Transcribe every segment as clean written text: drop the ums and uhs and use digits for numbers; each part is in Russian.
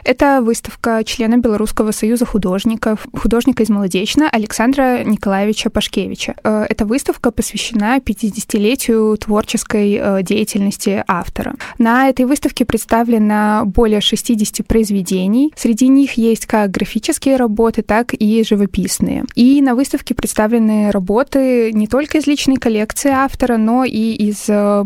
Это выставка члена Белорусского союза художников, художника из Молодечна Александра Николаевича Пашкевича. Эта выставка посвящена 50-летию творческой деятельности автора. На этой выставке представлено более 60 произведений. Среди них есть как графические работы, так и живописные. И на выставке представлены работы не только из личной коллекции автора, но и из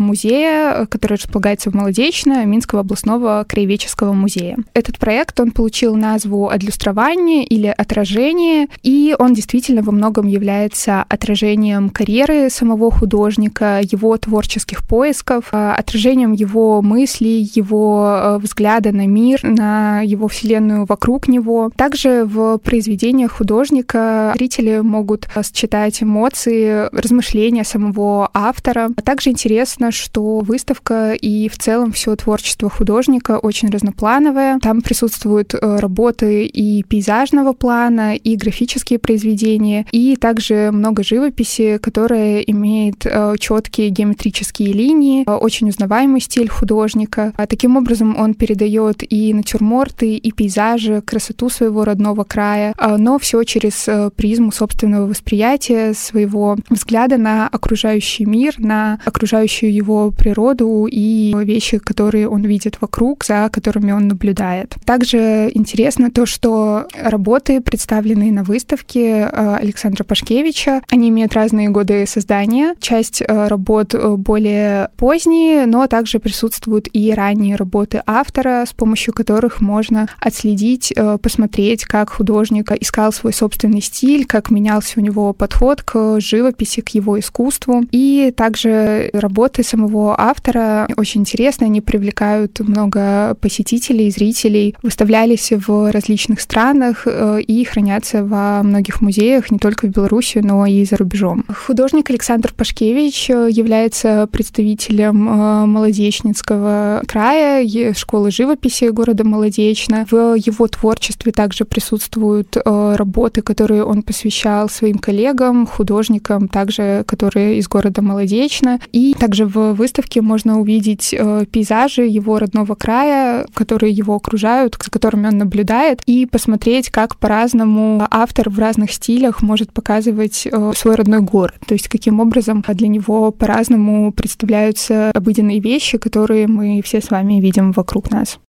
музея, который располагается в Молодечне, Минского областного краеведческого музея. Этот проект, он получил назву «Адлюстрование» или «Отражение», и он действительно во многом является отражением карьеры самого художника, его творческих поисков, отражением его мыслей, его взгляда на мир, на его вселенную вокруг него. Также в произведениях художника зрители могут считать эмоции, размышления самого автора. А также интересно, что выставка и в целом все творчество художника очень разноплановое. Там присутствуют работы и пейзажного плана, и графические произведения, и также много живописи, которая имеет четкие геометрические линии, очень узнаваемый стиль художника. Таким образом, он передает и натюрморты, и пейзажи, красоту своего родного края, но все через призму собственного восприятия, своего взгляда на окружающий мир, на окружающую его природу и вещи, которые он видит вокруг, за которыми он наблюдает. Также интересно то, что работы, представленные на выставке Александра Пашкевича, они имеют разные годы создания. Часть работ более поздние, но также присутствуют и ранние работы автора, с помощью которых можно отследить, посмотреть, как художник искал свой собственный стиль, как менялся у него подход к живописи, к его искусству. И также работы самого автора очень интересны, они привлекают много посетителей, зрителей, выставлялись в различных странах и хранятся во многих музеях, не только в Беларуси, но и за рубежом. Художник Александр Пашкевич является представителем Молодечнинского края, школы живописи города Молодечна. В его творчестве также присутствуют работы, которые он посвящал своим коллегам, художникам, также которые из города Молодечна. И также в выставке можно увидеть пейзажи его родного края, которые его окружают, за которыми он наблюдает, и посмотреть, как по-разному автор в разных стилях может показывать свой родной город. То есть каким образом для него по-разному представляются обыденные вещи, которые мы все с вами видим вокруг нас.